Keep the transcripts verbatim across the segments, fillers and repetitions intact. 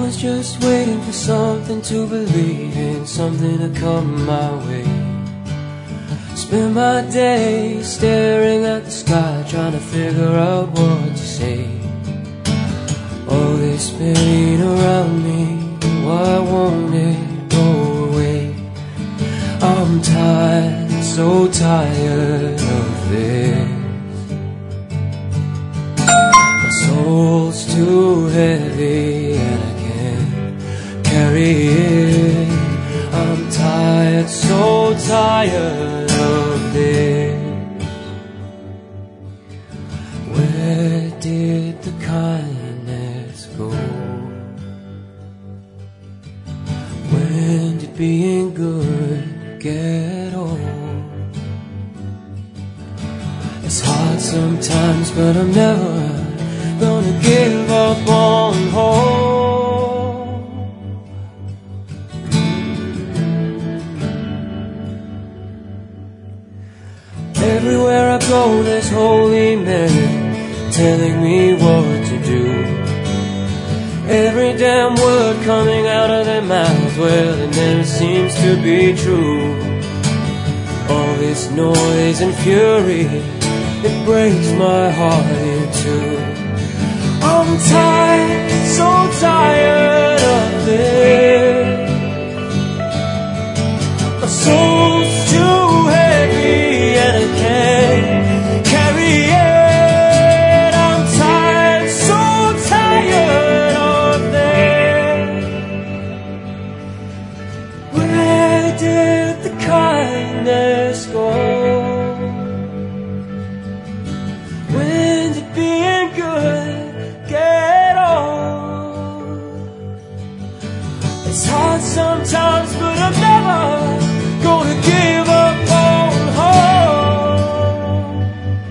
was just waiting for something to believe in, something to come my way. Spend my day staring at the sky, trying to figure out what to say. All this pain around me, why won't it go away? I'm tired, so tired of this. My soul's too heavy and I can't carry it. I'm tired, so tired of this. Where did the kindness go? When did being good get old? It's hard sometimes, but I'm never gonna give up on hope. Everywhere I go there's holy men telling me what to do. Every damn word coming out of their mouths, well, it never seems to be true. All this noise and fury, it breaks my heart in two. I'm tired, so tired of this. My soul's too heavy and I can't carry it. I'm tired, so tired of this. Where did the kindness go? When did being good get old? It's hard sometimes, but I'm never gonna give up on hope.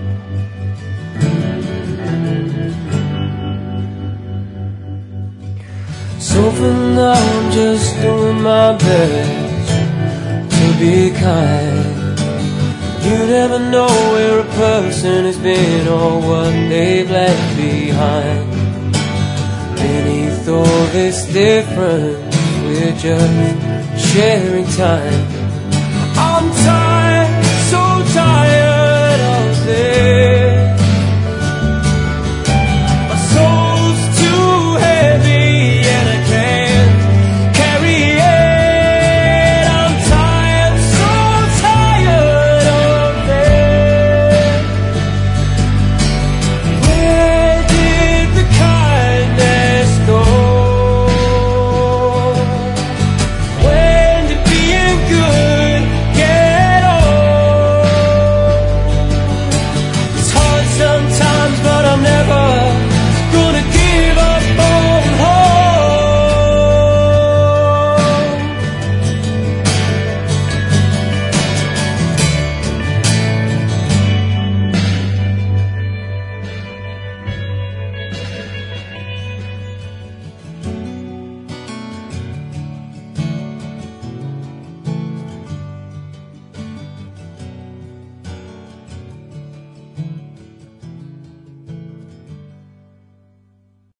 So for now I'm just doing my best to be kind. You never know where a person has been or what they've left behind. Beneath all this difference, we're just sharing time. I'm tired, so tired